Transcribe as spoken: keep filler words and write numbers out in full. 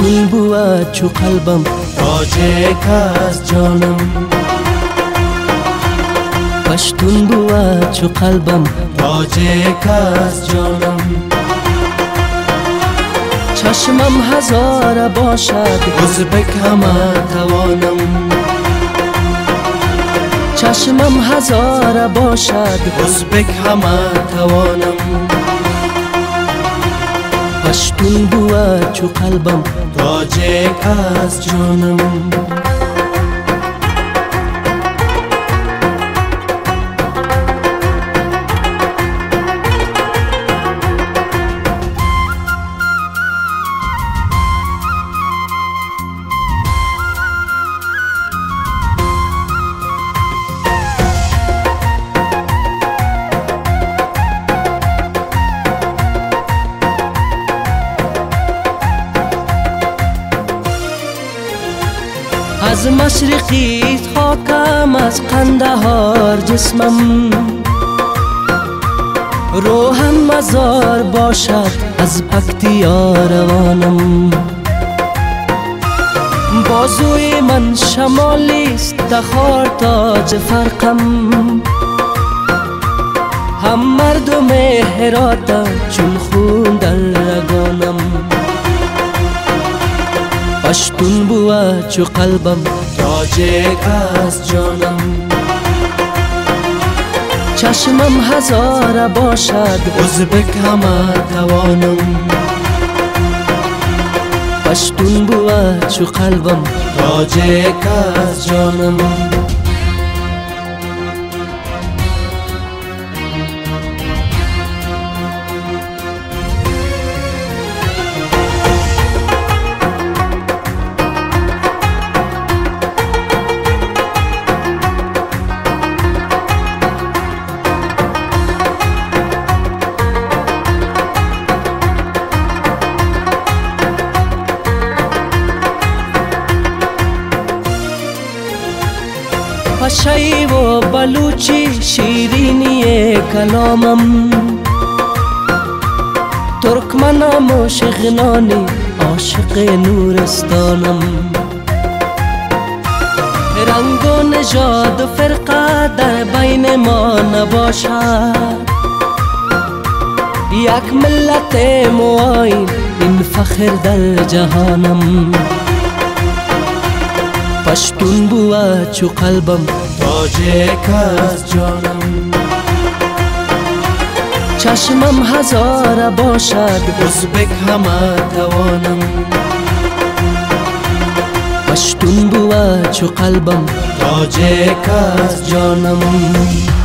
پشتون بود چو قلبم تاجیک از جانم، پشتون بود چو قلبم تاجیک از جانم. چشمم هزار باشد ازبک همه توانم، چشمم هزار باشد ازبک همه توانم. پشتون بود چو قلبم تاجیک از جانم. از مشرقی خاکم، از قندهار جسمم، روحم مزار باشد از پکتیا روانم. بازوی من شمالیست تخار تاج فرقم، هم مردم هرات چون خون در رگانم. پشتون بود چو قلبم تاجیک از جانم، چشمم هزار باشد ازبک همه توانم. پشتون بود چو قلبم تاجیک از جانم. پشایی و بلوچی شیرینی کلامم، ترکمنم و شغنانی عاشق نورستانم. رنگ و نژاد و فرقه در بین ما نباشد، یک ملت موین این فخر در جهانم. پشتون بود چو قلبم تاجیک از جانم، چشمم هزار باشد ازبک همه توانم. پشتون بود چو قلبم تاجیک از جانم.